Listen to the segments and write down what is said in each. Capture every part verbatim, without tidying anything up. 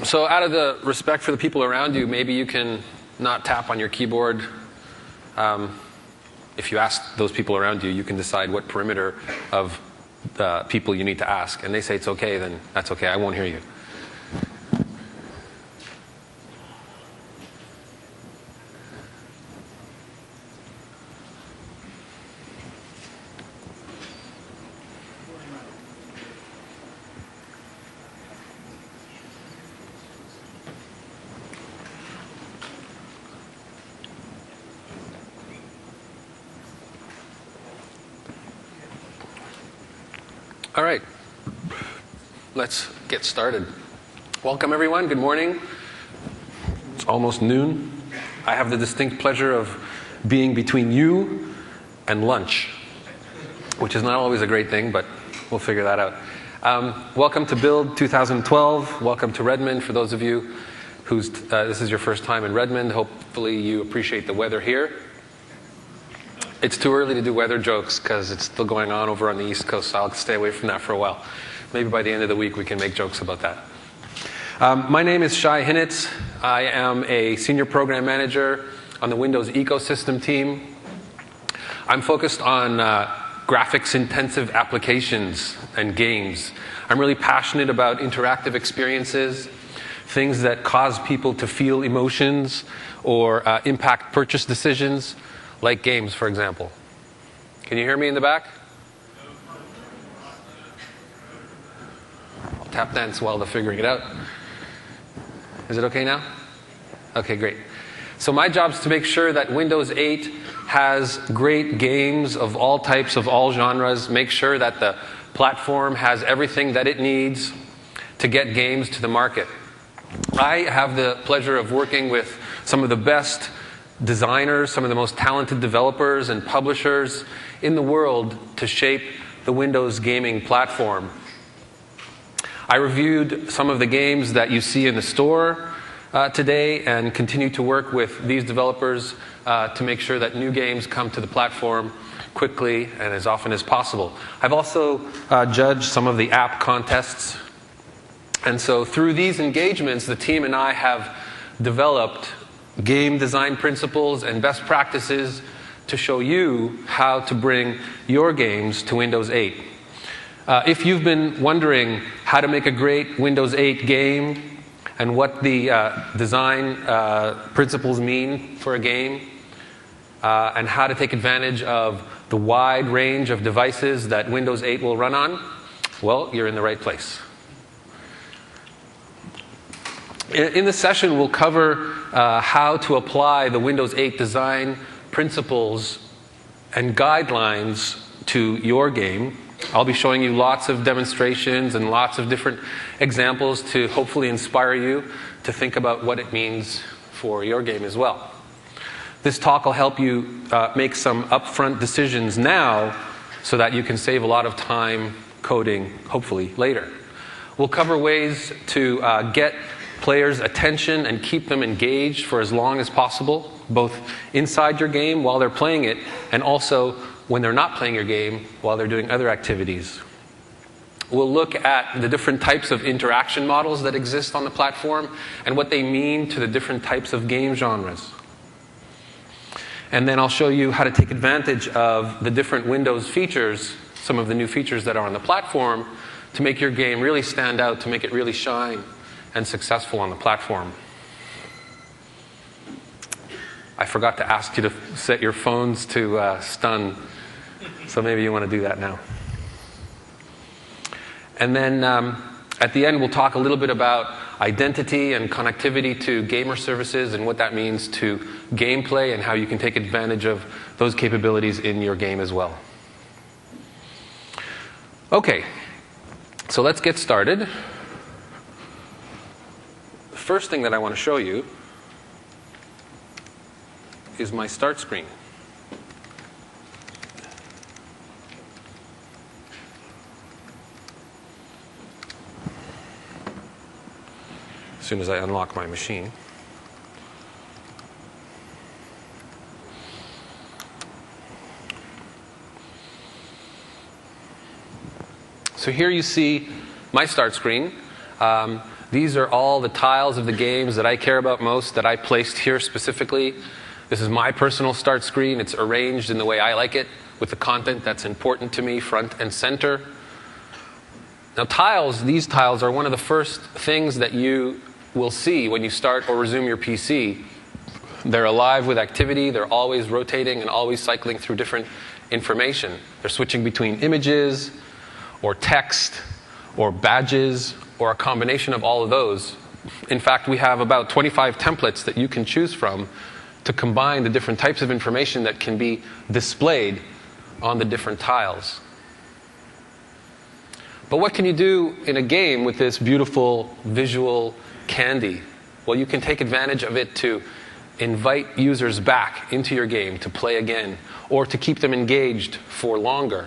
So out of the respect for the people around you, maybe you can not tap on your keyboard. Um, if you ask those people around you, you can decide what perimeter of uh, people you need to ask. And they say it's okay, then that's okay. I won't hear you. All right, let's get started. Welcome, everyone. Good morning. It's almost noon. I have the distinct pleasure of being between you and lunch, which is not always a great thing, but we'll figure that out. Um, welcome to Build twenty twelve. Welcome to Redmond. For those of you whose uh, this is your first time in Redmond, hopefully you appreciate the weather here. It's too early to do weather jokes because it's still going on over on the East Coast, so I'll stay away from that for a while. Maybe by the end of the week we can make jokes about that. Um, my name is Shai Hinitz. I am a senior program manager on the Windows ecosystem team. I'm focused on uh, graphics-intensive applications and games. I'm really passionate about interactive experiences, things that cause people to feel emotions or uh, impact purchase decisions. Like games, for example. Can you hear me in the back? I'll tap dance while they're figuring it out. Is it okay now? Okay, great. So my job is to make sure that Windows eight has great games of all types, of all genres. Make sure that the platform has everything that it needs to get games to the market. I have the pleasure of working with some of the best designers, some of the most talented developers and publishers in the world to shape the Windows gaming platform. I reviewed some of the games that you see in the store uh, today and continue to work with these developers uh, to make sure that new games come to the platform quickly and as often as possible. I've also uh, judged some of the app contests. And so through these engagements, the team and I have developed game design principles and best practices to show you how to bring your games to Windows eight. Uh, if you've been wondering how to make a great Windows eight game and what the uh, design uh, principles mean for a game uh, and how to take advantage of the wide range of devices that Windows eight will run on, well, you're in the right place. In this session, we'll cover uh, how to apply the Windows eight design principles and guidelines to your game. I'll be showing you lots of demonstrations and lots of different examples to hopefully inspire you to think about what it means for your game as well. This talk will help you uh, make some upfront decisions now so that you can save a lot of time coding, hopefully, later. We'll cover ways to uh, get players' attention and keep them engaged for as long as possible, both inside your game while they're playing it, and also when they're not playing your game while they're doing other activities. We'll look at the different types of interaction models that exist on the platform and what they mean to the different types of game genres. And then I'll show you how to take advantage of the different Windows features, some of the new features that are on the platform, to make your game really stand out, to make it really shine and successful on the platform. I forgot to ask you to set your phones to uh, stun, so maybe you want to do that now. And then um, at the end, we'll talk a little bit about identity and connectivity to gamer services and what that means to gameplay and how you can take advantage of those capabilities in your game as well. Okay, so let's get started. The first thing that I want to show you is my start screen. As soon as I unlock my machine. So here you see my start screen. Um, These are all the tiles of the games that I care about most, that I placed here specifically. This is my personal start screen. It's arranged in the way I like it, with the content that's important to me, front and center. Now tiles, these tiles are one of the first things that you will see when you start or resume your P C. They're alive with activity. They're always rotating and always cycling through different information. They're switching between images or text or badges or a combination of all of those. In fact, we have about twenty-five templates that you can choose from to combine the different types of information that can be displayed on the different tiles. But what can you do in a game with this beautiful visual candy? Well, you can take advantage of it to invite users back into your game to play again, or to keep them engaged for longer.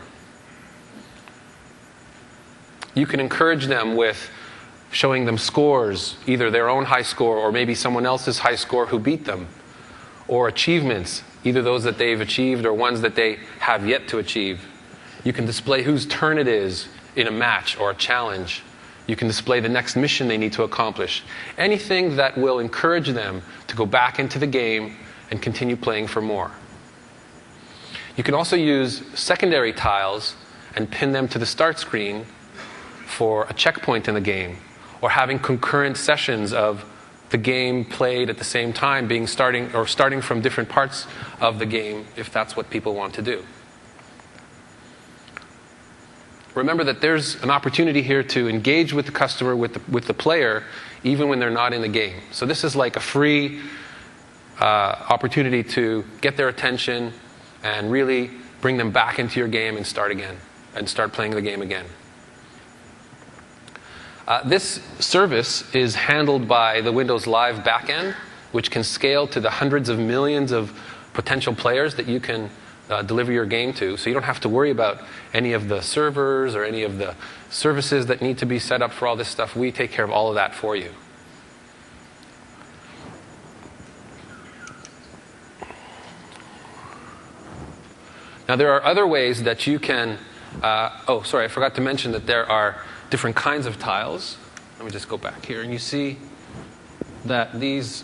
You can encourage them with showing them scores, either their own high score or maybe someone else's high score who beat them, or achievements, either those that they've achieved or ones that they have yet to achieve. You can display whose turn it is in a match or a challenge. You can display the next mission they need to accomplish. Anything that will encourage them to go back into the game and continue playing for more. You can also use secondary tiles and pin them to the start screen for a checkpoint in the game, or having concurrent sessions of the game played at the same time, being starting or starting from different parts of the game, if that's what people want to do. Remember that there's an opportunity here to engage with the customer, with the, with the player, even when they're not in the game. So this is like a free uh, opportunity to get their attention and really bring them back into your game and start again, and start playing the game again. Uh, this service is handled by the Windows Live backend, which can scale to the hundreds of millions of potential players that you can uh, deliver your game to. So you don't have to worry about any of the servers or any of the services that need to be set up for all this stuff. We take care of all of that for you. Now there are other ways that you can, uh, oh sorry, I forgot to mention that there are different kinds of tiles. Let me just go back here, and you see that these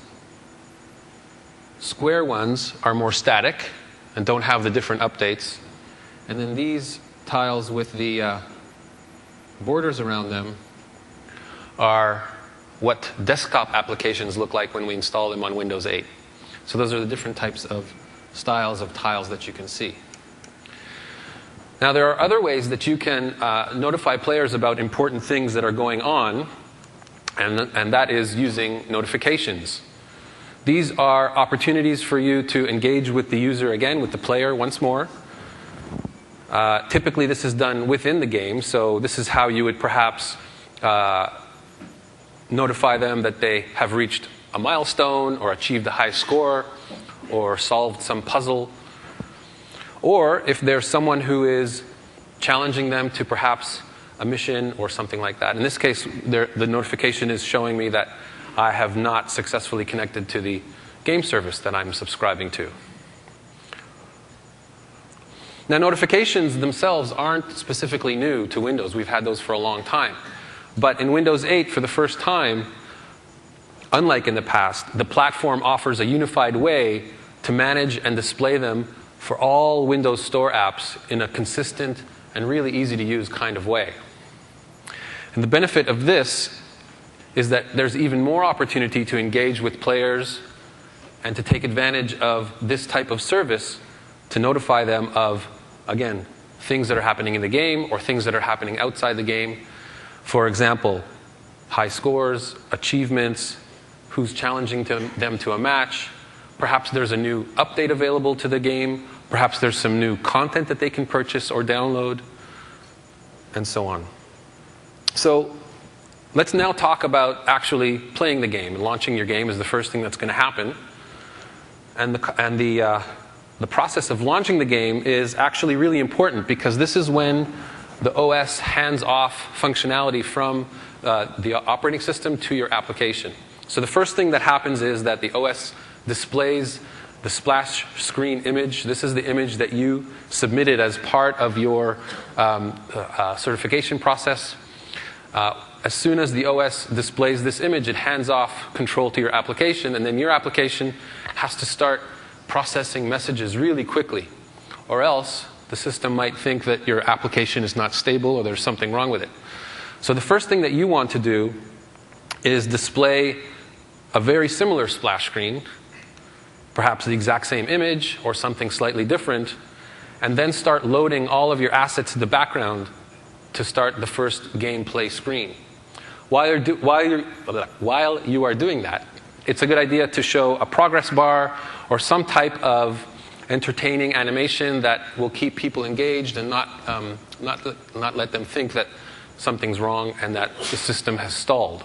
square ones are more static and don't have the different updates. And then these tiles with the uh, borders around them are what desktop applications look like when we install them on Windows eight. So those are the different types of styles of tiles that you can see. Now there are other ways that you can uh, notify players about important things that are going on, and, and that is using notifications. These are opportunities for you to engage with the user again, with the player once more. Uh, typically this is done within the game, so this is how you would perhaps uh, notify them that they have reached a milestone or achieved a high score or solved some puzzle. Or if there's someone who is challenging them to perhaps a mission or something like that. In this case, the notification is showing me that I have not successfully connected to the game service that I'm subscribing to. Now, notifications themselves aren't specifically new to Windows. We've had those for a long time. But in Windows eight, for the first time, unlike in the past, the platform offers a unified way to manage and display them for all Windows Store apps in a consistent and really easy to use kind of way. And the benefit of this is that there's even more opportunity to engage with players and to take advantage of this type of service to notify them of, again, things that are happening in the game or things that are happening outside the game. For example, high scores, achievements, who's challenging to them to a match. Perhaps there's a new update available to the game. Perhaps there's some new content that they can purchase or download, and so on. So let's now talk about actually playing the game. Launching your game is the first thing that's going to happen. And the, and the, uh, the process of launching the game is actually really important, because this is when the O S hands off functionality from uh, the operating system to your application. So the first thing that happens is that the O S displays the splash screen image. This is the image that you submitted as part of your um, uh, certification process. Uh, as soon as the O S displays this image, it hands off control to your application, and then your application has to start processing messages really quickly, or else the system might think that your application is not stable or there's something wrong with it. So the first thing that you want to do is display a very similar splash screen, perhaps the exact same image or something slightly different, and then start loading all of your assets in the background to start the first gameplay screen. While, you're do, while, you're, while you are doing that, it's a good idea to show a progress bar or some type of entertaining animation that will keep people engaged and not, um, not, not let them think that something's wrong and that the system has stalled.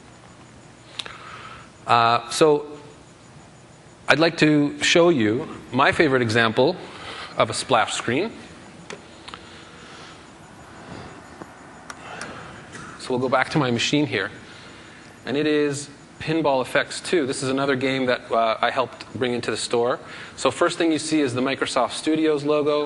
Uh, so I'd like to show you my favorite example of a splash screen. So we'll go back to my machine here. And it is Pinball Effects two. This is another game that uh, I helped bring into the store. So first thing you see is the Microsoft Studios logo.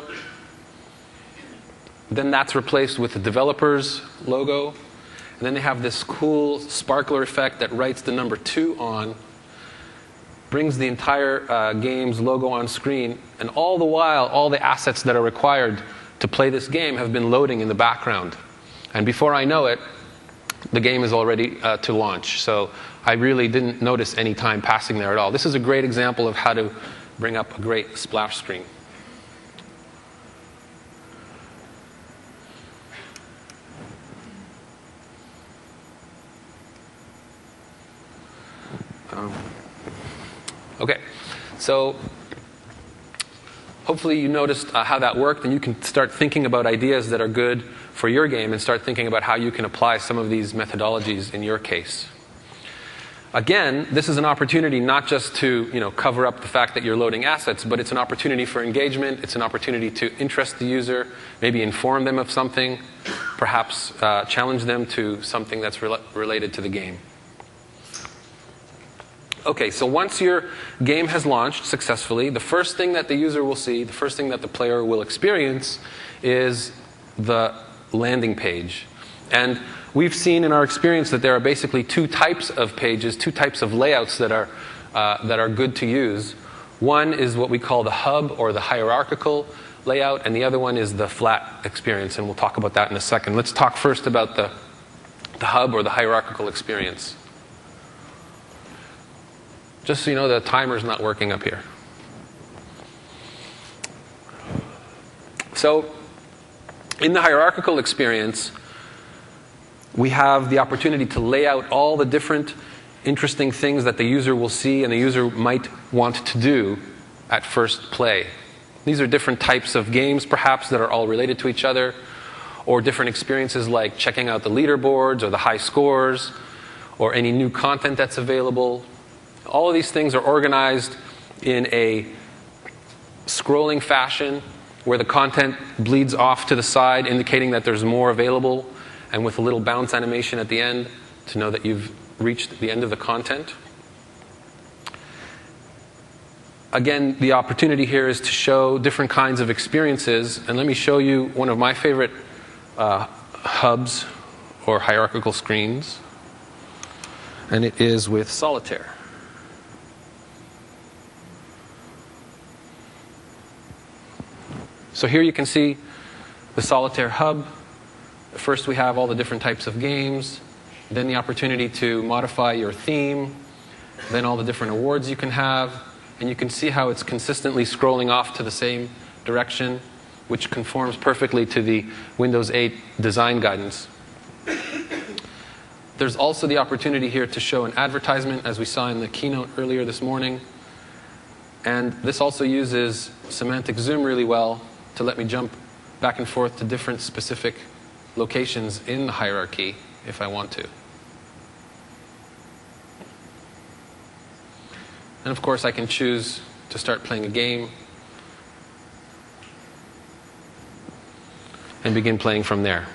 Then that's replaced with the developer's logo. And then they have this cool sparkler effect that writes the number two on, brings the entire uh, game's logo on screen. And all the while, all the assets that are required to play this game have been loading in the background. And before I know it, the game is already uh, to launch. So I really didn't notice any time passing there at all. This is a great example of how to bring up a great splash screen. Um, okay, so hopefully you noticed uh, how that worked, and you can start thinking about ideas that are good for your game and start thinking about how you can apply some of these methodologies in your case. Again, this is an opportunity not just to, you know, cover up the fact that you're loading assets, but it's an opportunity for engagement. It's an opportunity to interest the user, maybe inform them of something, perhaps uh, challenge them to something that's re- related to the game. Okay, so once your game has launched successfully, the first thing that the user will see, the first thing that the player will experience is the landing page. And we've seen in our experience that there are basically two types of pages, two types of layouts that are, uh, that are good to use. One is what we call the hub or the hierarchical layout, and the other one is the flat experience, and we'll talk about that in a second. Let's talk first about the, the hub or the hierarchical experience. Just so you know, the timer's not working up here. So in the hierarchical experience, we have the opportunity to lay out all the different interesting things that the user will see and the user might want to do at first play. These are different types of games, perhaps, that are all related to each other, or different experiences like checking out the leaderboards or the high scores, or any new content that's available. All of these things are organized in a scrolling fashion where the content bleeds off to the side, indicating that there's more available, and with a little bounce animation at the end to know that you've reached the end of the content. Again, the opportunity here is to show different kinds of experiences, and let me show you one of my favorite uh, hubs or hierarchical screens, and it is with Solitaire. So here you can see the Solitaire hub. First we have all the different types of games, then the opportunity to modify your theme, then all the different awards you can have, and you can see how it's consistently scrolling off to the same direction, which conforms perfectly to the Windows eight design guidance. There's also the opportunity here to show an advertisement, as we saw in the keynote earlier this morning. And this also uses semantic zoom really well to let me jump back and forth to different specific locations in the hierarchy if I want to. And of course, I can choose to start playing a game and begin playing from there.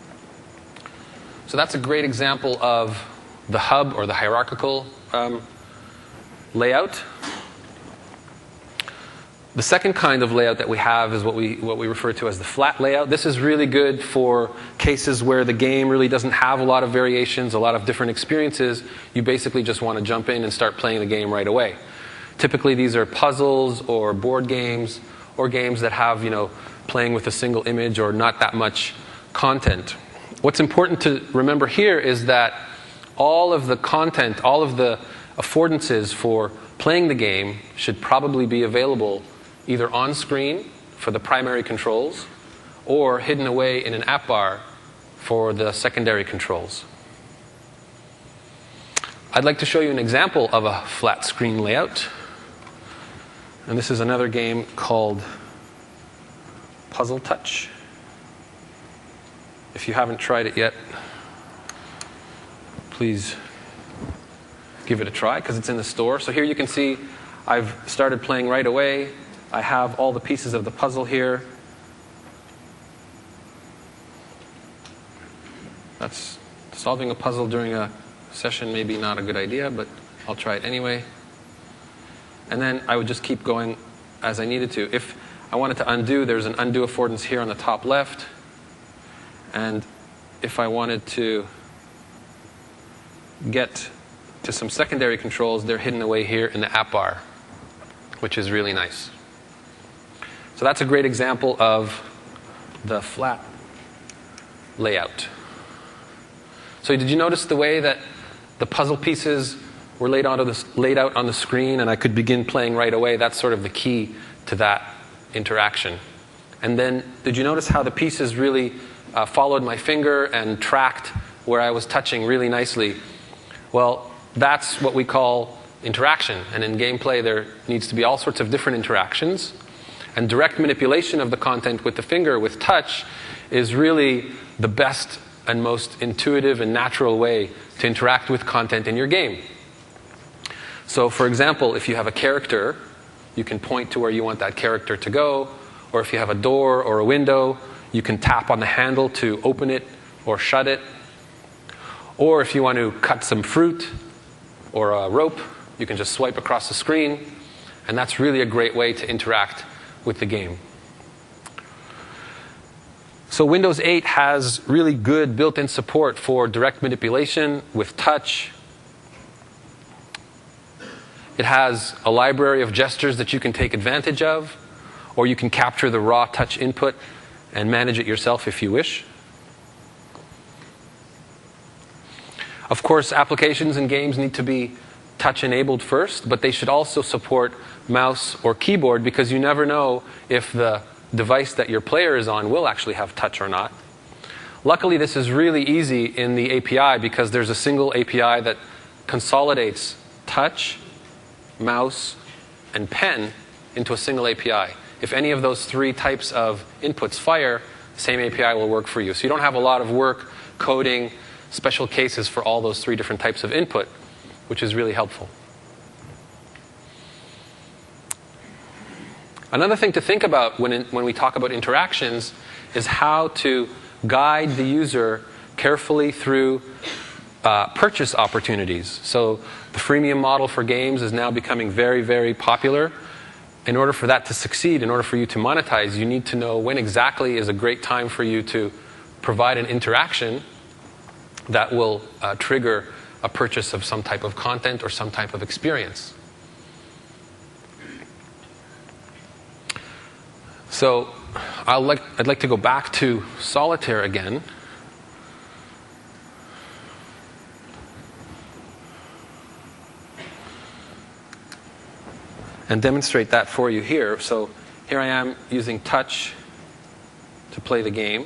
So that's a great example of the hub or the hierarchical um, layout. The second kind of layout that we have is what we, what we refer to as the flat layout. This is really good for cases where the game really doesn't have a lot of variations, a lot of different experiences. You basically just want to jump in and start playing the game right away. Typically these are puzzles or board games or games that have, you know, playing with a single image or not that much content. What's important to remember here is that all of the content, all of the affordances for playing the game should probably be available either on screen for the primary controls or hidden away in an app bar for the secondary controls. I'd like to show you an example of a flat screen layout. And this is another game called Puzzle Touch. If you haven't tried it yet, please give it a try because it's in the store. So here you can see I've started playing right away. I have all the pieces of the puzzle here. That's solving a puzzle during a session, maybe not a good idea, but I'll try it anyway. And then I would just keep going as I needed to. If I wanted to undo, there's an undo affordance here on the top left. And if I wanted to get to some secondary controls, they're hidden away here in the app bar, which is really nice. So that's a great example of the flat layout. So did you notice the way that the puzzle pieces were laid, onto the, laid out on the screen and I could begin playing right away? That's sort of the key to that interaction. And then did you notice how the pieces really uh, followed my finger and tracked where I was touching really nicely? Well, that's what we call interaction. And in gameplay, there needs to be all sorts of different interactions. And direct manipulation of the content with the finger, with touch, is really the best and most intuitive and natural way to interact with content in your game. So for example, if you have a character, you can point to where you want that character to go. Or if you have a door or a window, you can tap on the handle to open it or shut it. Or if you want to cut some fruit or a rope, you can just swipe across the screen. And that's really a great way to interact with the game. So Windows eight has really good built-in support for direct manipulation with touch. It has a library of gestures that you can take advantage of, or you can capture the raw touch input and manage it yourself if you wish. Of course, applications and games need to be touch-enabled first, but they should also support mouse or keyboard because you never know if the device that your player is on will actually have touch or not. Luckily, this is really easy in the A P I because there's a single A P I that consolidates touch, mouse, and pen into a single A P I. If any of those three types of inputs fire, the same A P I will work for you. So you don't have a lot of work coding special cases for all those three different types of input, which is really helpful. Another thing to think about when, in, when we talk about interactions is how to guide the user carefully through uh, purchase opportunities. So the freemium model for games is now becoming very, very popular. In order for that to succeed, in order for you to monetize, you need to know when exactly is a great time for you to provide an interaction that will uh, trigger a purchase of some type of content or some type of experience. So I'll like, I'd like to go back to Solitaire again. And demonstrate that for you here. So here I am using touch to play the game.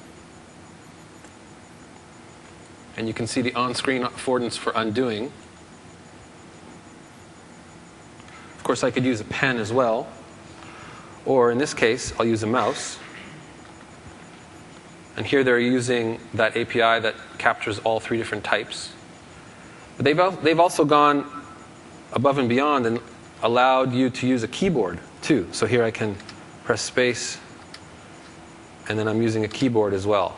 And you can see the on-screen affordance for undoing. Of course, I could use a pen as well. Or in this case, I'll use a mouse. And here they're using that A P I that captures all three different types. But they've, al they've also gone above and beyond and allowed you to use a keyboard too. So here I can press space, and then I'm using a keyboard as well.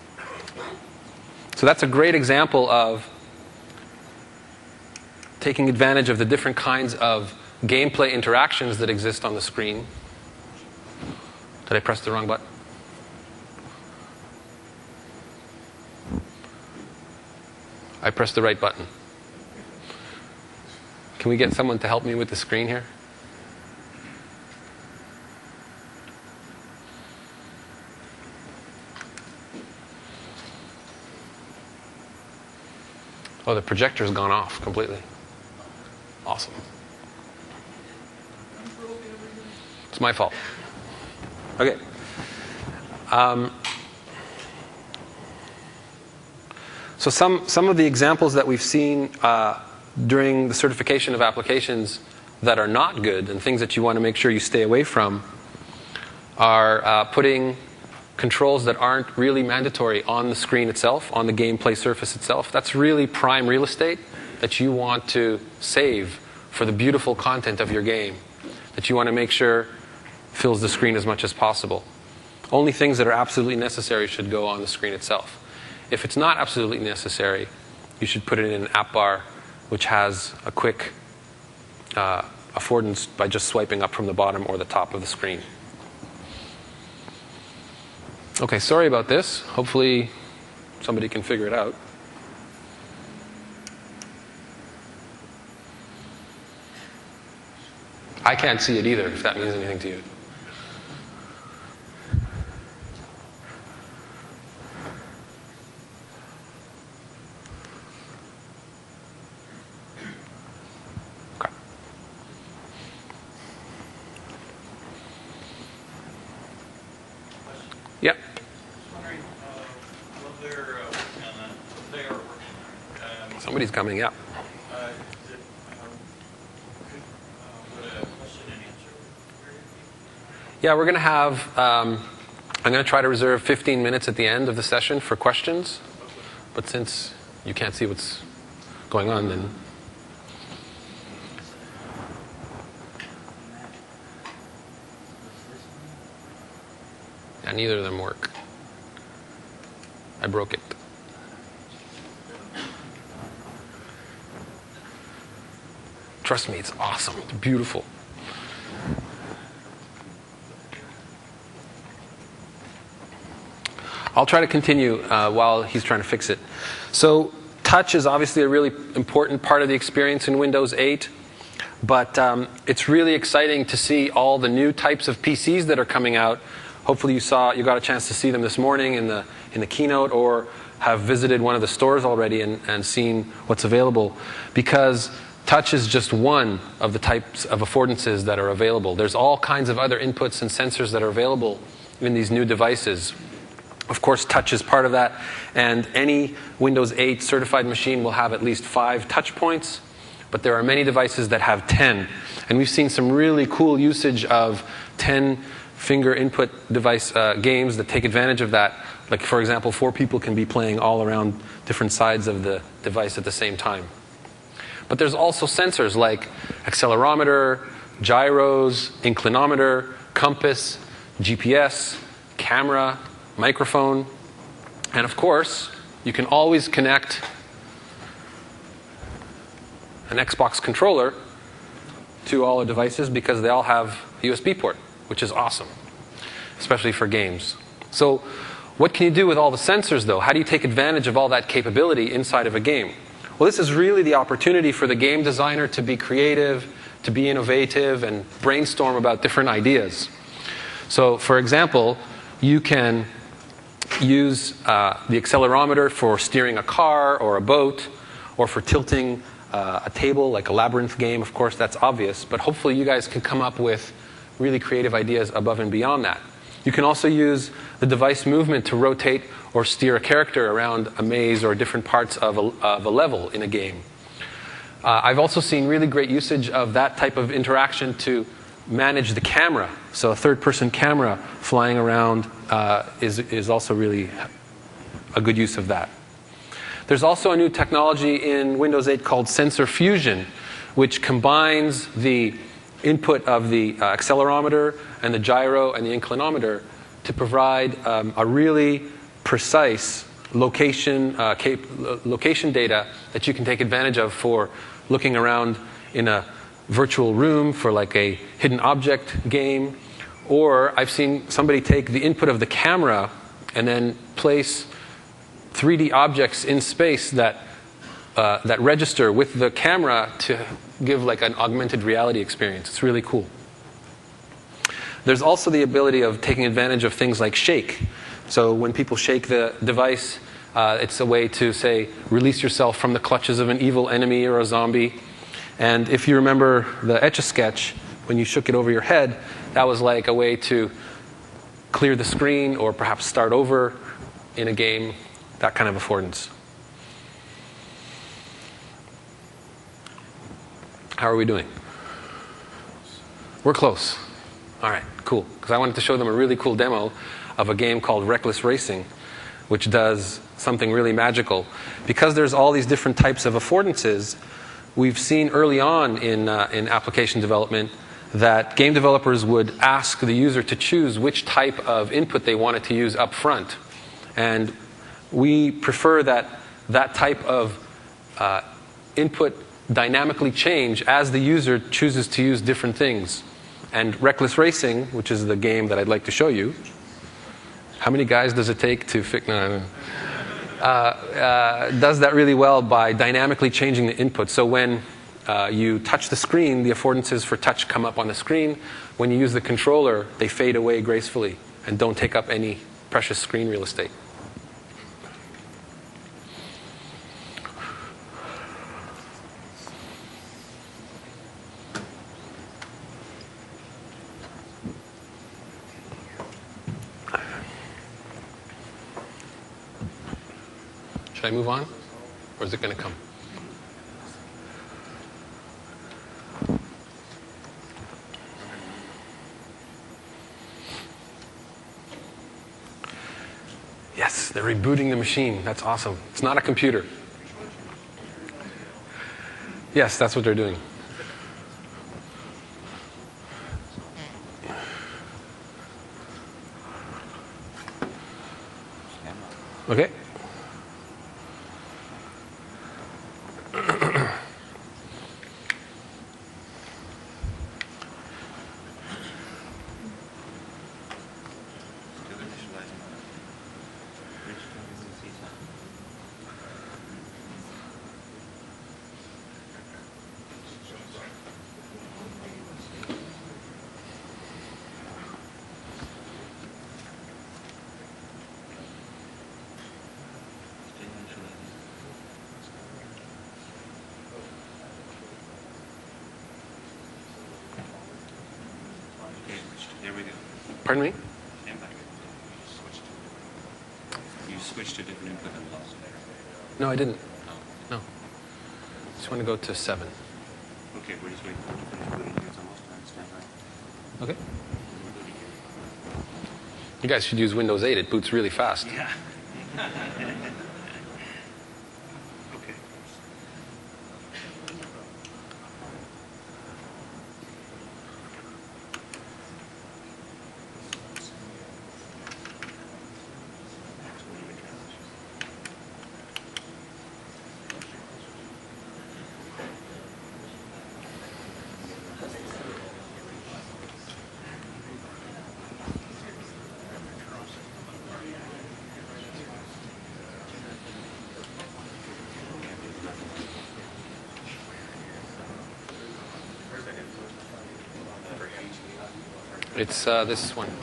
So that's a great example of taking advantage of the different kinds of gameplay interactions that exist on the screen. Did I press the wrong button? I pressed the right button. Can we get someone to help me with the screen here? Oh, the projector's gone off completely. Awesome. It's my fault. Okay. Um, so some, some of the examples that we've seen uh, during the certification of applications that are not good and things that you want to make sure you stay away from are uh, putting controls that aren't really mandatory on the screen itself, on the gameplay surface itself. That's really prime real estate that you want to save for the beautiful content of your game, that you want to make sure fills the screen as much as possible. Only things that are absolutely necessary should go on the screen itself. If it's not absolutely necessary, you should put it in an app bar which has a quick uh, affordance by just swiping up from the bottom or the top of the screen. Okay, sorry about this. Hopefully somebody can figure it out. I can't see it either, if that means anything to you. Okay. Yeah. Somebody's coming, yeah. Yeah, we're going to have, um, I'm going to try to reserve fifteen minutes at the end of the session for questions. But since you can't see what's going on, then. Yeah, neither of them work. I broke it. Trust me, it's awesome. It's beautiful. I'll try to continue uh, while he's trying to fix it. So touch is obviously a really important part of the experience in Windows eight. But um, it's really exciting to see all the new types of P Cs that are coming out. Hopefully you saw, you got a chance to see them this morning in the in the keynote, or have visited one of the stores already and, and seen what's available. Because touch is just one of the types of affordances that are available. There's all kinds of other inputs and sensors that are available in these new devices. Of course, touch is part of that, and any Windows eight certified machine will have at least five touch points, but there are many devices that have ten. And we've seen some really cool usage of ten finger input device uh, games that take advantage of that. Like, for example, four people can be playing all around different sides of the device at the same time. But there's also sensors like accelerometer, gyros, inclinometer, compass, G P S, camera, microphone, and of course, you can always connect an Xbox controller to all the devices because they all have a U S B port, which is awesome, especially for games. So what can you do with all the sensors, though? How do you take advantage of all that capability inside of a game? Well, this is really the opportunity for the game designer to be creative, to be innovative, and brainstorm about different ideas. So, for example, you can use uh, the accelerometer for steering a car or a boat, or for tilting uh, a table, like a labyrinth game. Of course, that's obvious, but hopefully you guys can come up with really creative ideas above and beyond that. You can also use the device movement to rotate or steer a character around a maze or different parts of a, of a level in a game. Uh, I've also seen really great usage of that type of interaction to manage the camera. So a third-person camera flying around uh, is, is also really a good use of that. There's also a new technology in Windows eight called sensor fusion, which combines the input of the uh, accelerometer and the gyro and the inclinometer to provide um, a really precise location, uh, cap location data that you can take advantage of for looking around in a virtual room for like a hidden object game. Or I've seen somebody take the input of the camera and then place three D objects in space that, uh, that register with the camera to give like an augmented reality experience. It's really cool. There's also the ability of taking advantage of things like shake. So when people shake the device, uh, it's a way to, say, release yourself from the clutches of an evil enemy or a zombie. And if you remember the Etch-a-Sketch, when you shook it over your head, that was like a way to clear the screen or perhaps start over in a game, that kind of affordance. How are we doing? We're close. All right, cool. Because I wanted to show them a really cool demo of a game called Reckless Racing, which does something really magical. Because there's all these different types of affordances, we've seen early on in, uh, in application development that game developers would ask the user to choose which type of input they wanted to use up front. And we prefer that that type of uh, input dynamically change as the user chooses to use different things. And Reckless Racing, which is the game that I'd like to show you. How many guys does it take to fix? No, no, no. Uh, uh, does that really well by dynamically changing the input. So when uh, you touch the screen, the affordances for touch come up on the screen. When you use the controller, they fade away gracefully and don't take up any precious screen real estate. Should I move on? Or is it going to come? Yes, they're rebooting the machine. That's awesome. It's not a computer. Yes, that's what they're doing. Okay. Pardon me? You switched to different input and lost. No, I didn't. No. Just want to go to seven. Okay, we're just waiting for it to finish booting here. It's almost done. Stand by. Okay. You guys should use Windows eight. It boots really fast. Yeah. Okay. It's uh, this one.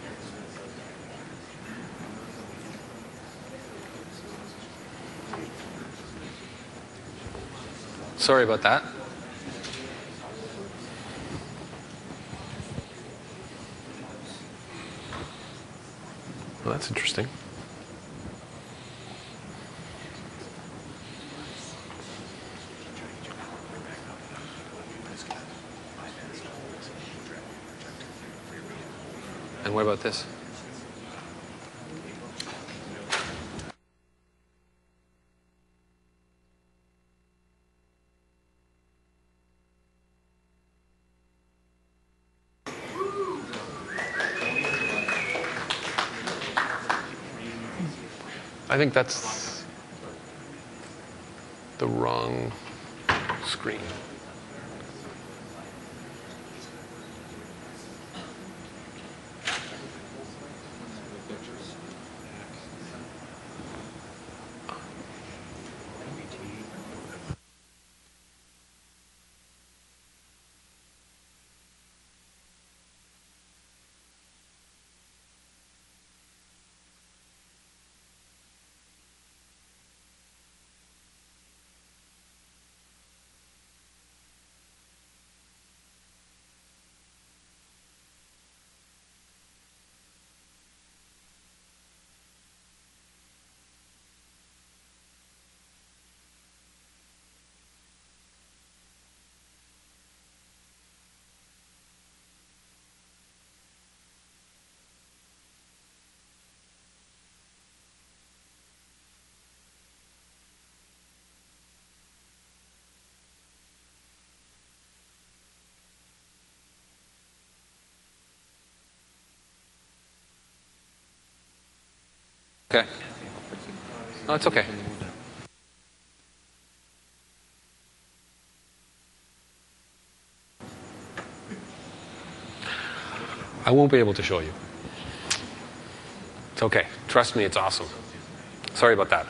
Sorry about that. Well, that's interesting. And what about this? I think that's the wrong screen. okay. No, it's okay. I won't be able to show you. It's okay. Trust me, it's awesome. Sorry about that.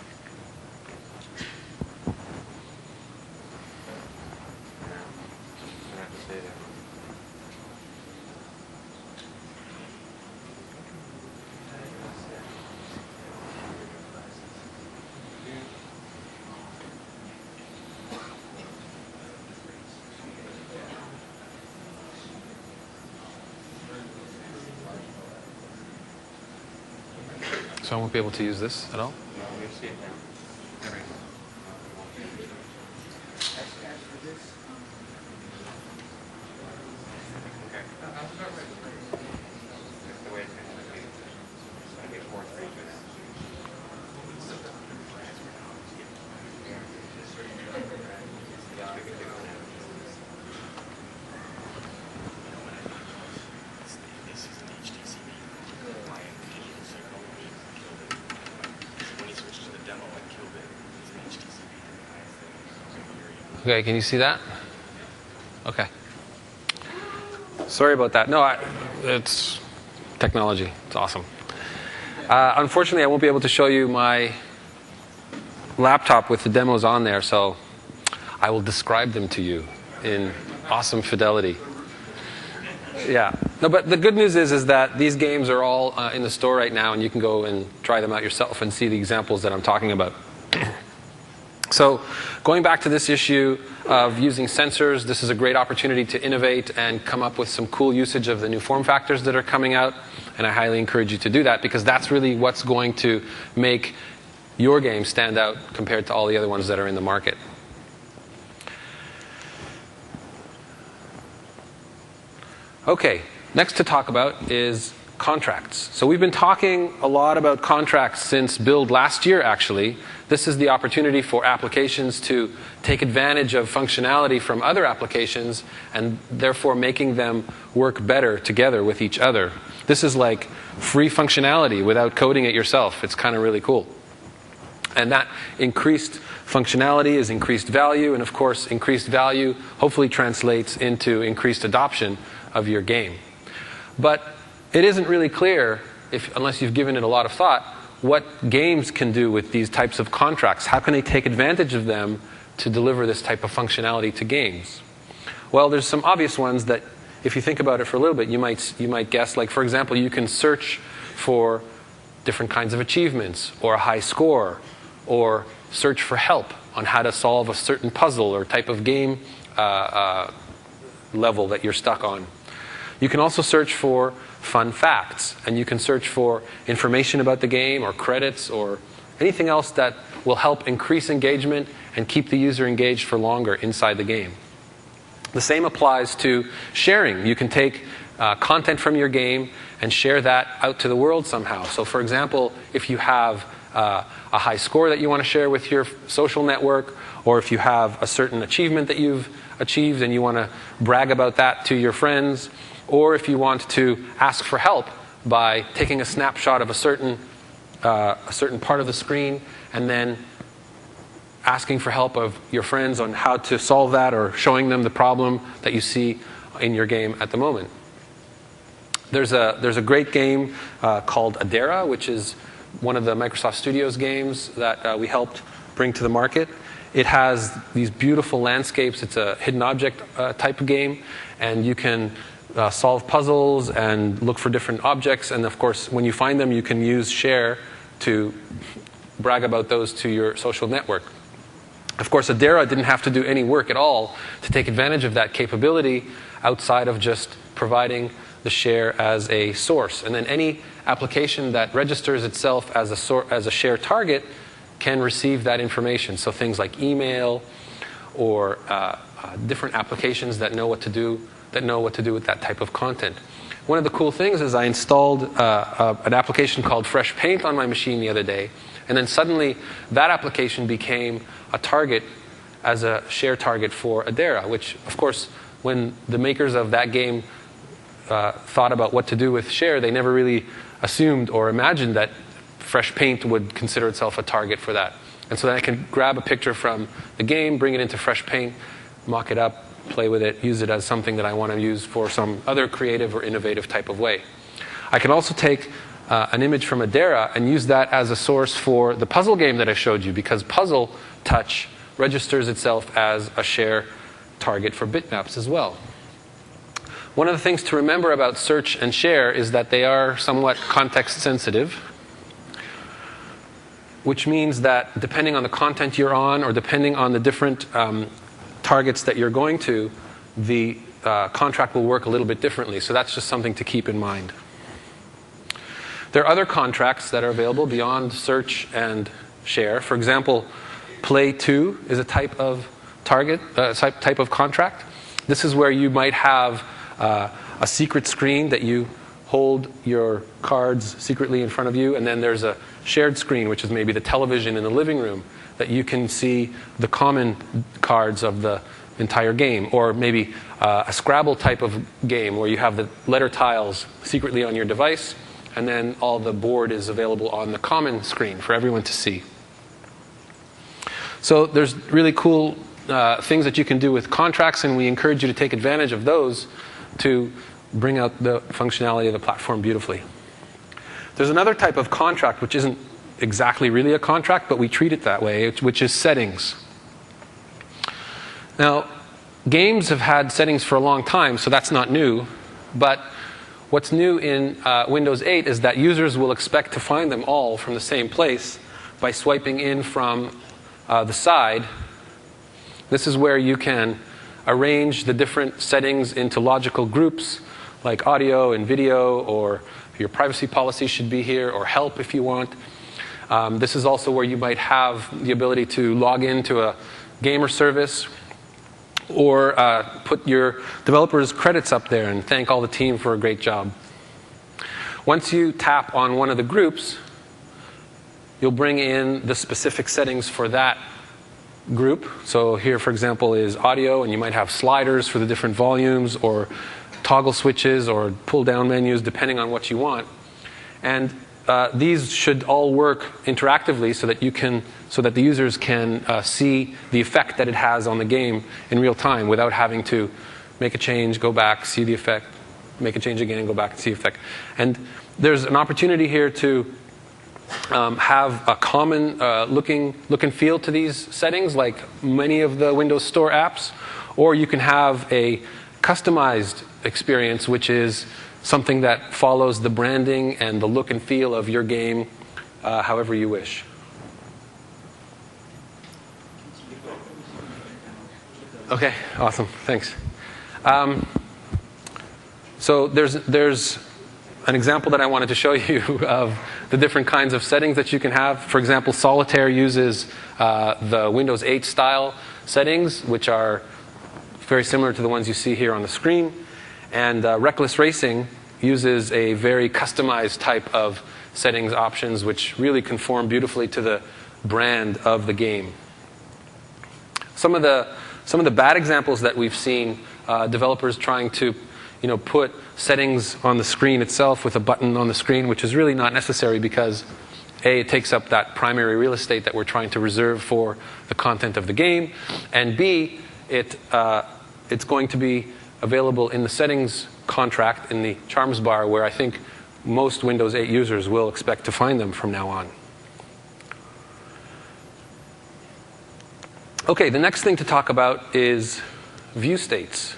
So I won't be able to use this at all? Okay, can you see that? Okay. Sorry about that. No, I, it's technology. It's awesome. Uh, unfortunately, I won't be able to show you my laptop with the demos on there, so I will describe them to you in awesome fidelity. Yeah. No, but the good news is, is that these games are all uh, in the store right now, and you can go and try them out yourself and see the examples that I'm talking about. So going back to this issue of using sensors, this is a great opportunity to innovate and come up with some cool usage of the new form factors that are coming out. And I highly encourage you to do that, because that's really what's going to make your game stand out compared to all the other ones that are in the market. Okay, next to talk about is contracts. So we've been talking a lot about contracts since Build last year, actually. This is the opportunity for applications to take advantage of functionality from other applications and therefore making them work better together with each other. This is like free functionality without coding it yourself. It's kind of really cool. And that increased functionality is increased value, and of course increased value hopefully translates into increased adoption of your game. But it isn't really clear, if, unless you've given it a lot of thought, what games can do with these types of contracts. How can they take advantage of them to deliver this type of functionality to games? Well, there's some obvious ones that, if you think about it for a little bit, you might, you might guess. Like, for example, you can search for different kinds of achievements, or a high score, or search for help on how to solve a certain puzzle or type of game uh, uh, level that you're stuck on. You can also search for fun facts, and you can search for information about the game, or credits, or anything else that will help increase engagement and keep the user engaged for longer inside the game. The same applies to sharing. You can take uh, content from your game and share that out to the world somehow. So for example, if you have uh, a high score that you want to share with your social network, or if you have a certain achievement that you've achieved and you want to brag about that to your friends, or if you want to ask for help by taking a snapshot of a certain, uh, a certain part of the screen and then asking for help of your friends on how to solve that, or showing them the problem that you see in your game at the moment. There's a, there's a great game uh, called Adera, which is one of the Microsoft Studios games that uh, we helped bring to the market. It has these beautiful landscapes. It's a hidden object uh, type of game, and you can uh, solve puzzles and look for different objects. And of course, when you find them, you can use Share to brag about those to your social network. Of course, Adera didn't have to do any work at all to take advantage of that capability outside of just providing the share as a source. And then any application that registers itself as a, sor as a share target can receive that information. So things like email, or uh, uh, different applications that know what to do, that know what to do with that type of content. One of the cool things is I installed uh, uh, an application called Fresh Paint on my machine the other day, and then suddenly that application became a target as a share target for Adera, which of course when the makers of that game uh, thought about what to do with share, they never really assumed or imagined that Fresh Paint would consider itself a target for that. And so then I can grab a picture from the game, bring it into Fresh Paint, mock it up, play with it, use it as something that I want to use for some other creative or innovative type of way. I can also take uh, an image from Adera and use that as a source for the puzzle game that I showed you, because Puzzle Touch registers itself as a share target for bitmaps as well. One of the things to remember about search and share is that they are somewhat context sensitive, which means that depending on the content you're on or depending on the different um, targets that you're going to, the uh, contract will work a little bit differently. So that's just something to keep in mind. There are other contracts that are available beyond search and share. For example, Play To is a type of target, uh, type of contract. This is where you might have uh, a secret screen that you hold your cards secretly in front of you, and then there's a shared screen, which is maybe the television in the living room, that you can see the common cards of the entire game. Or maybe uh, a Scrabble type of game where you have the letter tiles secretly on your device, and then all the board is available on the common screen for everyone to see. So there's really cool uh, things that you can do with contracts, and we encourage you to take advantage of those to bring out the functionality of the platform beautifully. There's another type of contract which isn't exactly really a contract, but we treat it that way, which is settings. Now, games have had settings for a long time, so that's not new. But what's new in uh, Windows eight is that users will expect to find them all from the same place by swiping in from uh, the side. This is where you can arrange the different settings into logical groups, like audio and video, or your privacy policy should be here, or help if you want. Um, this is also where you might have the ability to log into a gamer service, or uh, put your developers' credits up there and thank all the team for a great job. Once you tap on one of the groups, you'll bring in the specific settings for that group. So here, for example, is audio, and you might have sliders for the different volumes, or toggle switches, or pull-down menus, depending on what you want. And uh, these should all work interactively so that you can, so that the users can uh, see the effect that it has on the game in real time without having to make a change, go back, see the effect, make a change again, go back and see the effect. And there's an opportunity here to Um, have a common uh, looking look and feel to these settings, like many of the Windows Store apps, or you can have a customized experience, which is something that follows the branding and the look and feel of your game uh, however you wish. Okay, awesome, thanks. Um, so there's there's an example that I wanted to show you of the different kinds of settings that you can have. For example, Solitaire uses uh, the Windows eight style settings, which are very similar to the ones you see here on the screen. And uh, Reckless Racing uses a very customized type of settings options, which really conform beautifully to the brand of the game. Some of the, some of the bad examples that we've seen, uh, developers trying to you know, put settings on the screen itself with a button on the screen, which is really not necessary because A, it takes up that primary real estate that we're trying to reserve for the content of the game, and B, it, uh, it's going to be available in the settings contract in the Charms bar, where I think most Windows eight users will expect to find them from now on. Okay, the next thing to talk about is view states.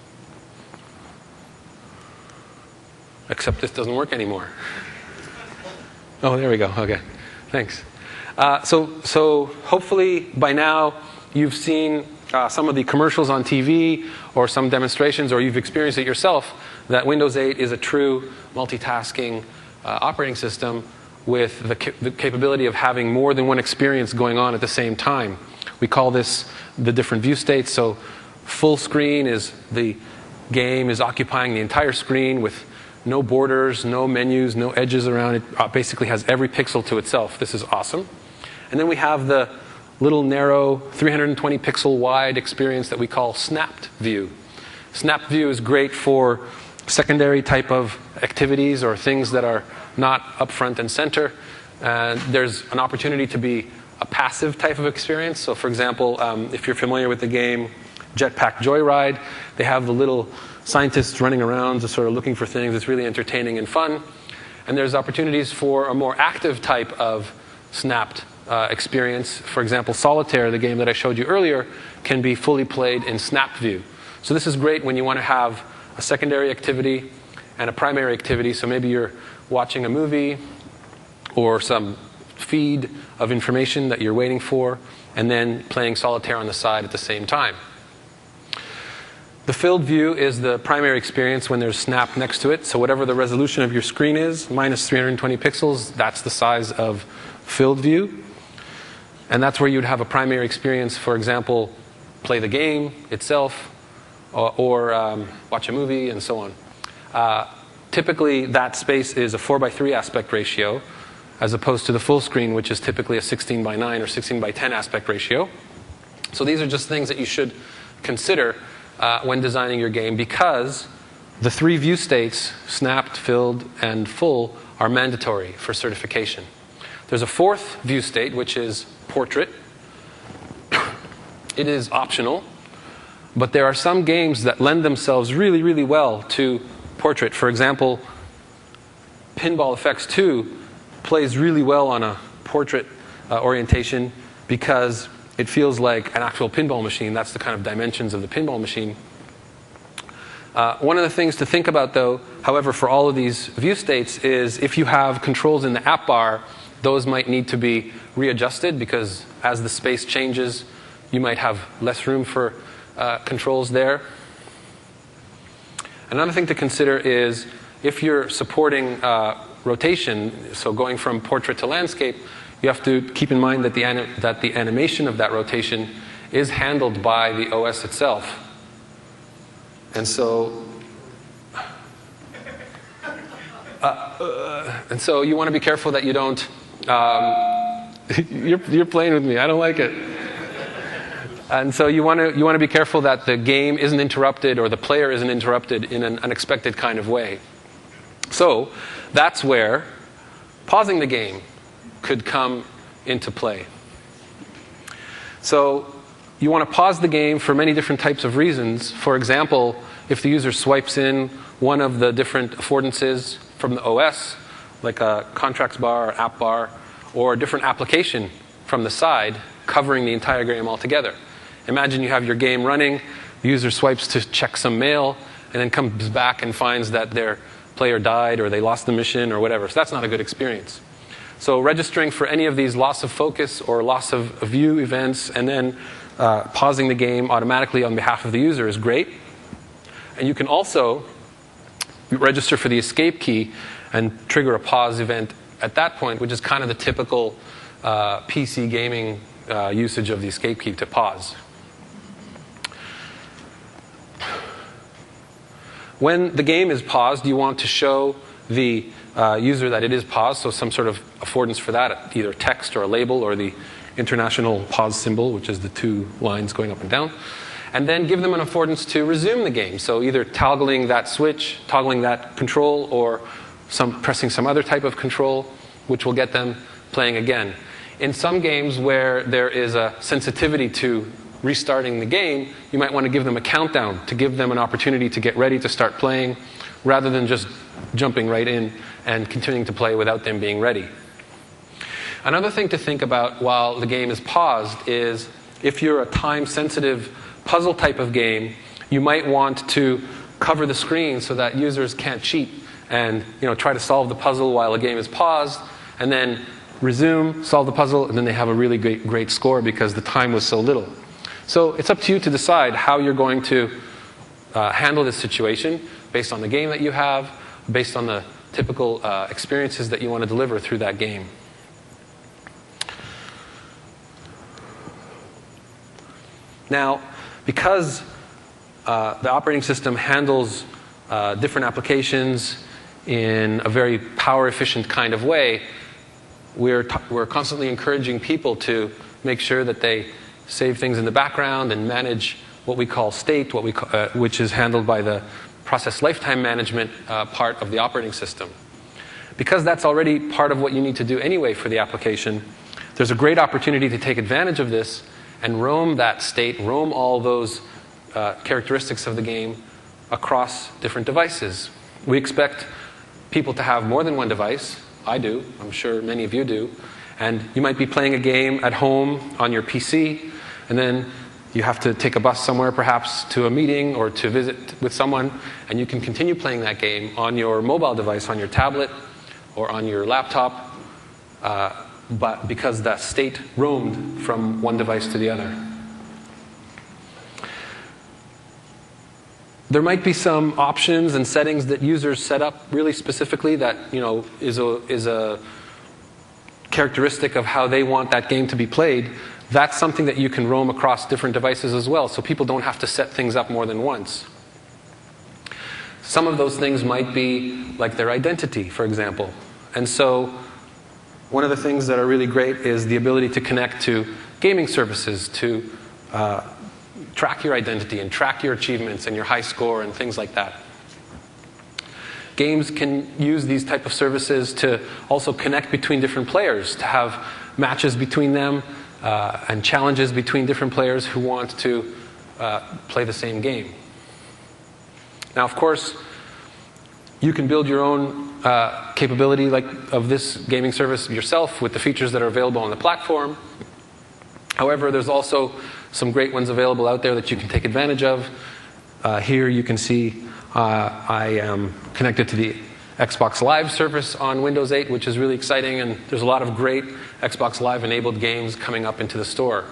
Except this doesn't work anymore. Oh, there we go. Okay, thanks. Uh, so, so hopefully by now you've seen uh, some of the commercials on T V or some demonstrations, or you've experienced it yourself, that Windows eight is a true multitasking uh, operating system with the, ca the capability of having more than one experience going on at the same time. We call this the different view states. So full screen is the game is occupying the entire screen with no borders, no menus, no edges around it. It basically has every pixel to itself. This is awesome. And then we have the little narrow three hundred twenty pixel wide experience that we call snapped view. Snapped view is great for secondary type of activities or things that are not up front and center. And there's an opportunity to be a passive type of experience. So for example, um, if you're familiar with the game Jetpack Joyride, they have the little scientists running around just sort of looking for things. It's really entertaining and fun. And there's opportunities for a more active type of snapped uh, experience. For example, Solitaire, the game that I showed you earlier, can be fully played in snap view. So this is great when you want to have a secondary activity and a primary activity. So maybe you're watching a movie or some feed of information that you're waiting for, and then playing Solitaire on the side at the same time. The filled view is the primary experience when there's snap next to it. So whatever the resolution of your screen is, minus three hundred twenty pixels, that's the size of filled view. And that's where you'd have a primary experience, for example, play the game itself, or, or um, watch a movie, and so on. Uh, typically, that space is a four by three aspect ratio, as opposed to the full screen, which is typically a sixteen by nine or sixteen by ten aspect ratio. So these are just things that you should consider uh, when designing your game, because the three view states, snapped, filled, and full, are mandatory for certification. There's a fourth view state, which is portrait. It is optional, but there are some games that lend themselves really, really well to portrait. For example, Pinball Effects two plays really well on a portrait uh, orientation because it feels like an actual pinball machine. That's the kind of dimensions of the pinball machine. Uh, one of the things to think about, though, however, for all of these view states is if you have controls in the app bar, those might need to be readjusted because as the space changes, you might have less room for uh, controls there. Another thing to consider is if you're supporting uh, rotation, so going from portrait to landscape, you have to keep in mind that the, anim that the animation of that rotation is handled by the O S itself. And so, uh, uh, and so you want to be careful that you don't, um, you're, you're playing with me, I don't like it. And so you want to you want to be careful that the game isn't interrupted or the player isn't interrupted in an unexpected kind of way. So that's where pausing the game could come into play. So you want to pause the game for many different types of reasons. For example, if the user swipes in one of the different affordances from the O S, like a contracts bar or app bar, or a different application from the side covering the entire game altogether. Imagine you have your game running, the user swipes to check some mail, and then comes back and finds that their player died or they lost the mission or whatever. So that's not a good experience. So registering for any of these loss of focus or loss of view events and then uh, pausing the game automatically on behalf of the user is great. And you can also register for the escape key and trigger a pause event at that point, which is kind of the typical uh, P C gaming uh, usage of the escape key to pause. When the game is paused, you want to show the uh, user that it is paused, so some sort of affordance for that, either text or a label or the international pause symbol, which is the two lines going up and down. And then give them an affordance to resume the game, so either toggling that switch, toggling that control, or some, pressing some other type of control, which will get them playing again. In some games where there is a sensitivity to restarting the game, you might want to give them a countdown to give them an opportunity to get ready to start playing, rather than just jumping right in and continuing to play without them being ready. Another thing to think about while the game is paused is if you're a time-sensitive puzzle type of game, you might want to cover the screen so that users can't cheat and you know, try to solve the puzzle while the game is paused, and then resume, solve the puzzle, and then they have a really great, great score because the time was so little. So it's up to you to decide how you're going to uh, handle this situation based on the game that you have, based on the typical uh, experiences that you want to deliver through that game. Now, because uh, the operating system handles uh, different applications in a very power-efficient kind of way, we're, t we're constantly encouraging people to make sure that they save things in the background and manage what we call state, what we ca uh, which is handled by the process lifetime management uh, part of the operating system. Because that's already part of what you need to do anyway for the application, there's a great opportunity to take advantage of this and roam that state, roam all those uh, characteristics of the game across different devices. We expect people to have more than one device. I do. I'm sure many of you do. And you might be playing a game at home on your P C, and then you have to take a bus somewhere, perhaps to a meeting or to visit with someone, and you can continue playing that game on your mobile device, on your tablet, or on your laptop, uh, but because that state roamed from one device to the other. There might be some options and settings that users set up really specifically that, you know, is a, is a characteristic of how they want that game to be played. That's something that you can roam across different devices as well, so people don't have to set things up more than once. Some of those things might be like their identity, for example. And so one of the things that are really great is the ability to connect to gaming services, to uh, track your identity and track your achievements and your high score and things like that. Games can use these type of services to also connect between different players, to have matches between them uh, and challenges between different players who want to uh, play the same game. Now, of course, you can build your own uh, capability like of this gaming service yourself with the features that are available on the platform. However, there's also some great ones available out there that you can take advantage of. Uh, here you can see uh, I am connected to the Xbox Live service on Windows eight, which is really exciting, and there's a lot of great Xbox Live enabled games coming up into the store.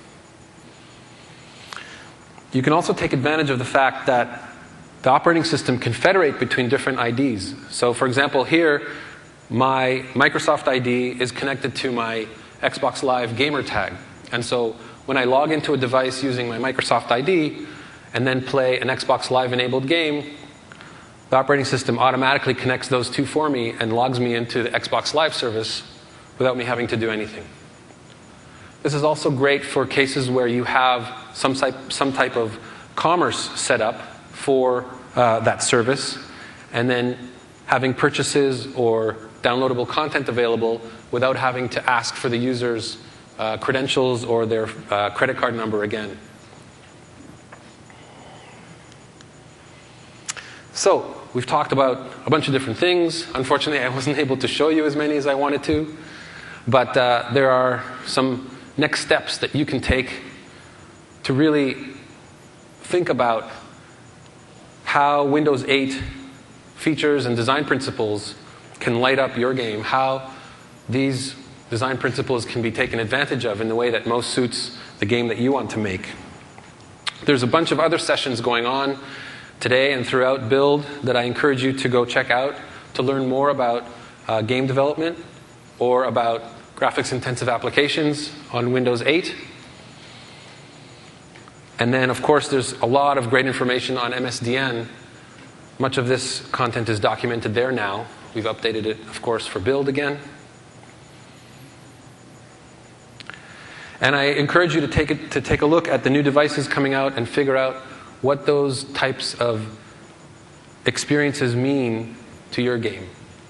You can also take advantage of the fact that the operating system can federate between different I Ds. So for example, here, my Microsoft I D is connected to my Xbox Live gamer tag. And so when I log into a device using my Microsoft I D and then play an Xbox Live enabled game, the operating system automatically connects those two for me and logs me into the Xbox Live service without me having to do anything. This is also great for cases where you have some type, some type of commerce set up for uh, that service, and then having purchases or downloadable content available without having to ask for the user's uh, credentials or their uh, credit card number again. So, we've talked about a bunch of different things. Unfortunately, I wasn't able to show you as many as I wanted to, but uh, there are some next steps that you can take to really think about how Windows eight features and design principles can light up your game, how these design principles can be taken advantage of in the way that most suits the game that you want to make. There's a bunch of other sessions going on today and throughout Build that I encourage you to go check out to learn more about uh, game development or about graphics-intensive applications on Windows eight. And then, of course, there's a lot of great information on M S D N. Much of this content is documented there now. We've updated it, of course, for Build again. And I encourage you to take, it, to take a look at the new devices coming out and figure out what those types of experiences mean to your game.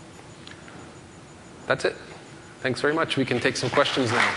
That's it. Thanks very much. We can take some questions now.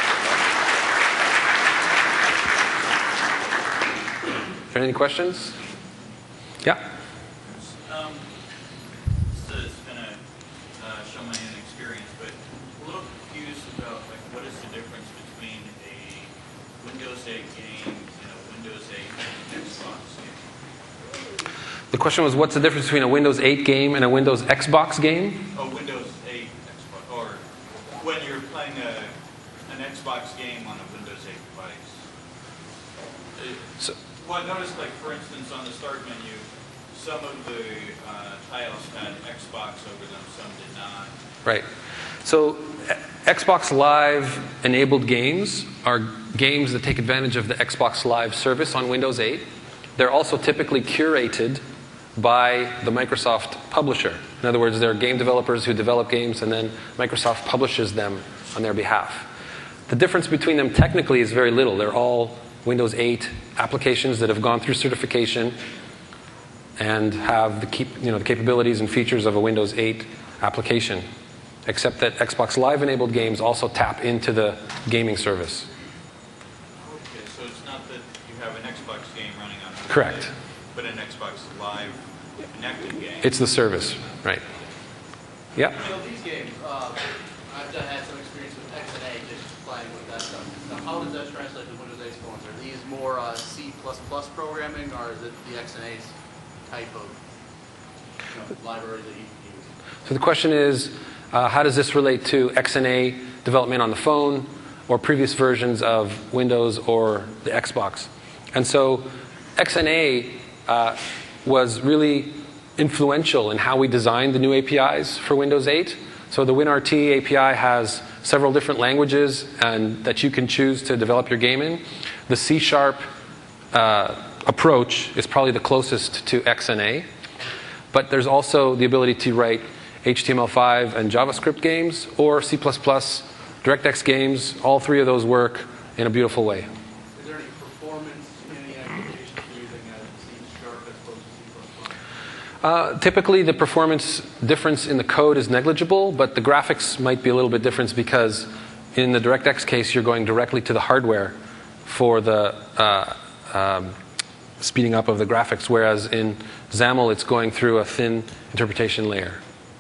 Are there any questions? Yeah? Um, so it's going to uh, show my own experience, but I'm a little confused about like what is the difference between a Windows eight game and a Windows eight Xbox game? The question was, what's the difference between a Windows eight game and a Windows Xbox game? Oh, Windows eight Xbox, or when you're playing a, an Xbox game on a Windows eight device. It, So, Well, I noticed, like, for instance, on the start menu, some of the uh, tiles had Xbox over them, some did not. right. So Xbox Live enabled games are games that take advantage of the Xbox Live service on Windows eight. They're also typically curated by the Microsoft publisher. In other words, they're game developers who develop games and then Microsoft publishes them on their behalf. The difference between them technically is very little. They're all Windows eight applications that have gone through certification and have the, keep, you know, the capabilities and features of a Windows eight application, except that Xbox Live-enabled games also tap into the gaming service. Okay, so it's not that you have an Xbox game running on it. Correct. But an Xbox Live connected game. It's the service, right? Yeah. You know, these games, uh, I've done, had some experience with X N A, just playing with that stuff. Now, how does that translate to Windows eight phones? Are these more uh, C plus plus programming, or is it the X N A's type of you know, library that you can use? So the question is, uh, how does this relate to X N A development on the phone or previous versions of Windows or the Xbox? And so X N A uh, was really influential in how we designed the new A P Is for Windows eight. So the WinRT A P I has several different languages and that you can choose to develop your game in. The C Sharp uh, approach is probably the closest to X N A. But there's also the ability to write H T M L five and JavaScript games or C plus plus, DirectX games. All three of those work in a beautiful way. Is there any performance in any application using a C Sharp as opposed to C plus plus? Uh, typically, the performance difference in the code is negligible, but the graphics might be a little bit different because in the DirectX case, you're going directly to the hardware for the uh, um, speeding up of the graphics, whereas in XAML, it's going through a thin interpretation layer.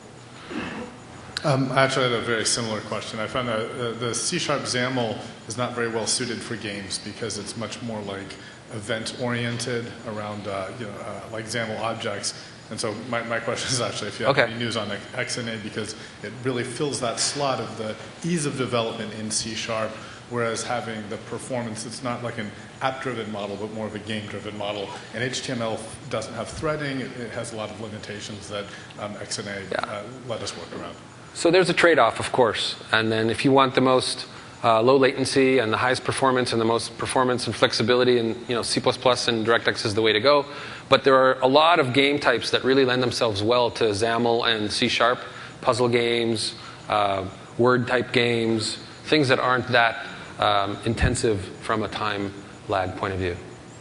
Um, I actually had a very similar question. I found that uh, the C-sharp XAML is not very well suited for games because it's much more like event-oriented around uh, you know, uh, like XAML objects. And so my, my question is actually if you have Okay. any news on X N A, because it really fills that slot of the ease of development in C-sharp, whereas having the performance, it's not like an app-driven model, but more of a game-driven model. And H T M L doesn't have threading. It, it has a lot of limitations that um, X N A Yeah. uh, let us work around. So there's a trade-off, of course. And then if you want the most uh, low latency and the highest performance and the most performance and flexibility, and you know, C plus plus and DirectX is the way to go. But there are a lot of game types that really lend themselves well to XAML and C Sharp, puzzle games, uh, word-type games, things that aren't that um, intensive from a time lag point of view.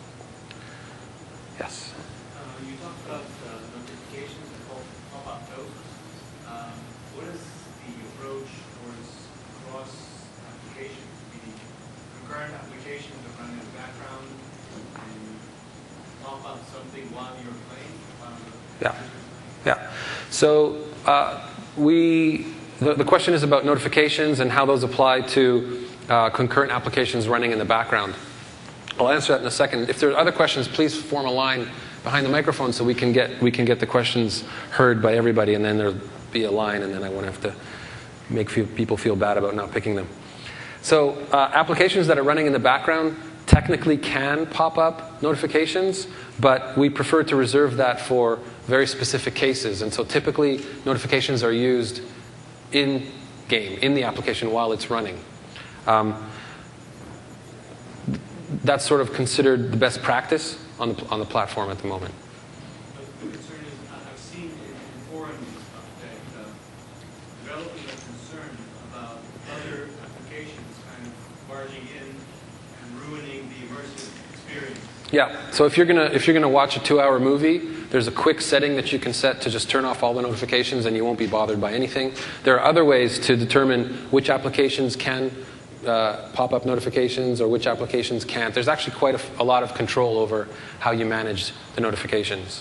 Yes? Uh, you talked about uh, notifications and pop-up notes. Um, what is the approach towards cross-application? Meaning concurrent applications that run in the background and pop up something while you're playing? While Yeah. Yeah. So uh, we, the, the question is about notifications and how those apply to uh, concurrent applications running in the background. I'll answer that in a second. If there are other questions, please form a line behind the microphone so we can get we can get the questions heard by everybody, and then there'll be a line, and then I won't have to make few people feel bad about not picking them. So uh, applications that are running in the background technically can pop up notifications, but we prefer to reserve that for very specific cases. And so typically notifications are used in game, in the application while it's running. Um, that's sort of considered the best practice on the, on the platform at the moment. But the concern is, I- I've seen in in forums and stuff that uh, developers are concerned about other applications kind of barging in and ruining the immersive experience. Yeah. So if you're gonna if you're gonna watch a two-hour movie, there's a quick setting that you can set to just turn off all the notifications, and you won't be bothered by anything. There are other ways to determine which applications can uh, pop up notifications or which applications can't. There's actually quite a, a lot of control over how you manage the notifications.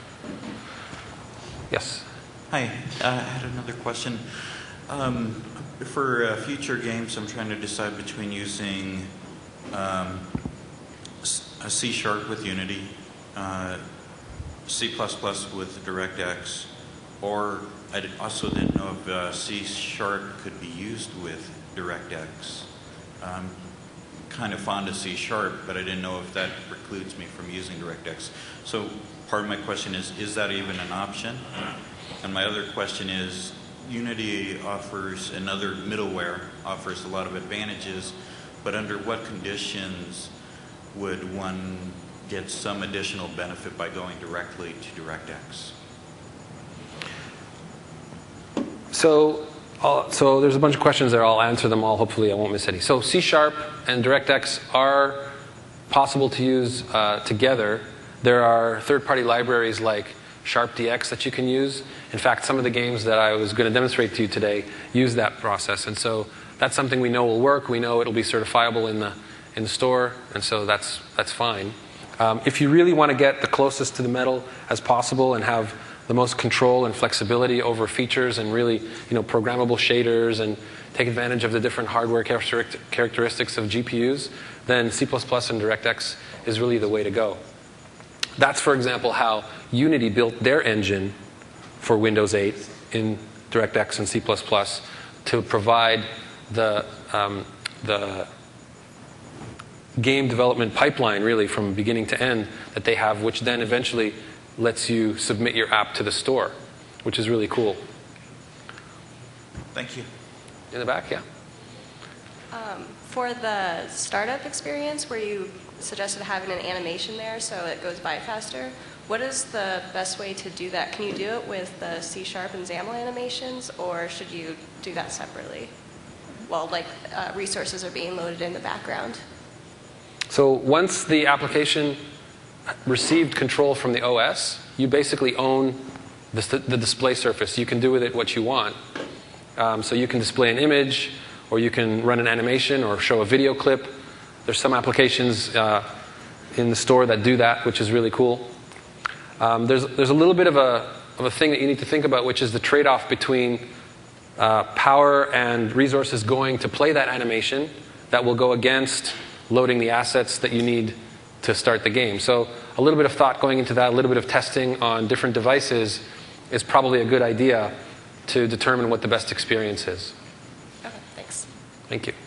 Yes. Hi, uh, I had another question. Um, for uh, future games, I'm trying to decide between using um, s- a C Sharp with Unity, uh, C plus plus with DirectX, or I did- also didn't know if uh, C Sharp could be used with DirectX. I'm kind of fond of C Sharp, but I didn't know if that precludes me from using DirectX. So part of my question is, is that even an option? And my other question is, Unity offers, another middleware offers a lot of advantages, but under what conditions would one get some additional benefit by going directly to DirectX? So, I'll, so there's a bunch of questions there. I'll answer them all. Hopefully, I won't miss any. So, C Sharp and DirectX are possible to use uh, together. There are third-party libraries like Sharp D X that you can use. In fact, some of the games that I was going to demonstrate to you today use that process. And so that's something we know will work. We know it'll be certifiable in the, in the store. And so that's, that's fine. Um, if you really want to get the closest to the metal as possible and have the most control and flexibility over features and really, you know, programmable shaders and take advantage of the different hardware characteristics of G P Us, then C plus plus and DirectX is really the way to go. That's, for example, how Unity built their engine for Windows eight in DirectX and C plus plus to provide the, um, the game development pipeline, really, from beginning to end that they have, which then eventually lets you submit your app to the store, which is really cool. Thank you. In the back, yeah. Um, for the startup experience where you suggested having an animation there so it goes by faster, what is the best way to do that? Can you do it with the C Sharp and XAML animations, or should you do that separately? Well, like uh, resources are being loaded in the background. So once the application received control from the O S, you basically own the, the display surface. You can do with it what you want. Um, so you can display an image, or you can run an animation, or show a video clip. There's some applications uh, in the store that do that, which is really cool. Um, there's, there's a little bit of a, of a thing that you need to think about, which is the trade-off between uh, power and resources going to play that animation that will go against loading the assets that you need to start the game. So a little bit of thought going into that, a little bit of testing on different devices is probably a good idea to determine what the best experience is. Okay, thanks. Thank you.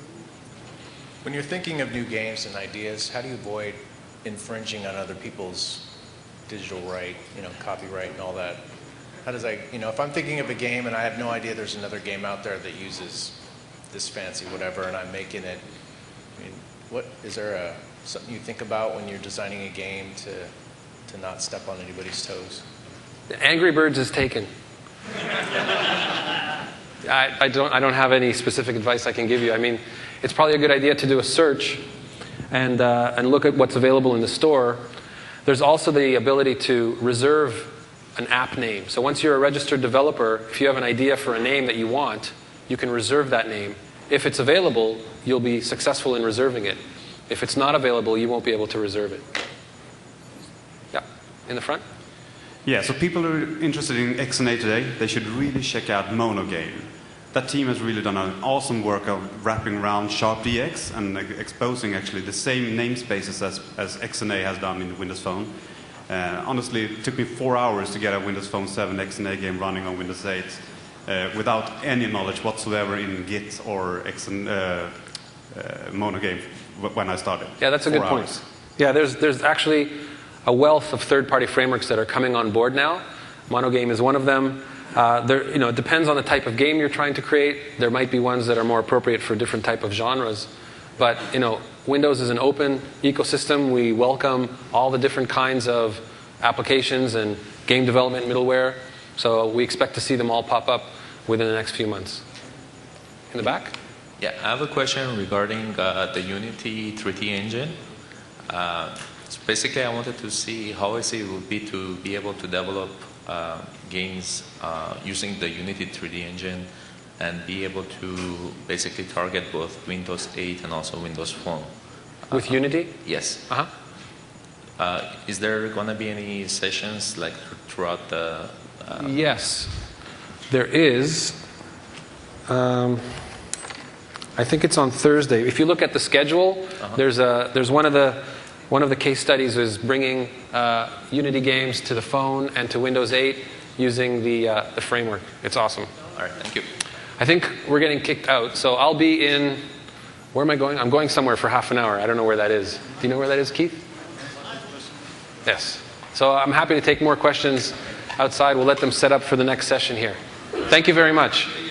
When you're thinking of new games and ideas, how do you avoid infringing on other people's digital right, you know, copyright and all that? How does I, you know, if I'm thinking of a game and I have no idea there's another game out there that uses this fancy whatever and I'm making it, I mean, what, is there a, something you think about when you're designing a game to, to not step on anybody's toes? Angry Birds is taken. I, I, don't, I don't have any specific advice I can give you. I mean, it's probably a good idea to do a search and, uh, and look at what's available in the store. There's also the ability to reserve an app name. So once you're a registered developer, if you have an idea for a name that you want, you can reserve that name. If it's available, you'll be successful in reserving it. If it's not available, you won't be able to reserve it. Yeah, in the front? Yeah, so people who are interested in X N A today, they should really check out Monogame. That team has really done an awesome work of wrapping around Sharp D X and exposing actually the same namespaces as, as X N A has done in the Windows Phone. Uh, honestly, it took me four hours to get a Windows Phone seven X N A game running on Windows eight uh, without any knowledge whatsoever in Git or X N A, uh, uh, Monogame when I started. Yeah, that's a four good hours. point. Yeah, there's, there's actually a wealth of third-party frameworks that are coming on board now. Monogame is one of them. Uh, there, you know, it depends on the type of game you're trying to create. There might be ones that are more appropriate for different type of genres. But you know, Windows is an open ecosystem. We welcome all the different kinds of applications and game development middleware. So we expect to see them all pop up within the next few months. In the back? Yeah, I have a question regarding uh, the Unity three D engine. Uh, so basically, I wanted to see how easy it would be to be able to develop uh, games uh, using the Unity three D engine and be able to basically target both Windows eight and also Windows Phone. With uh, Unity? Yes. Uh-huh. Uh, is there going to be any sessions like throughout the... Uh, yes, there is. Um, I think it's on Thursday. If you look at the schedule, uh-huh. there's a there's one of the one of the case studies is bringing uh, Unity games to the phone and to Windows eight using the uh, the framework. It's awesome. All right, thank you. I think we're getting kicked out, so I'll be in. Where am I going? I'm going somewhere for half an hour. I don't know where that is. Do you know where that is, Keith? Yes. So I'm happy to take more questions outside. We'll let them set up for the next session here. Thank you very much.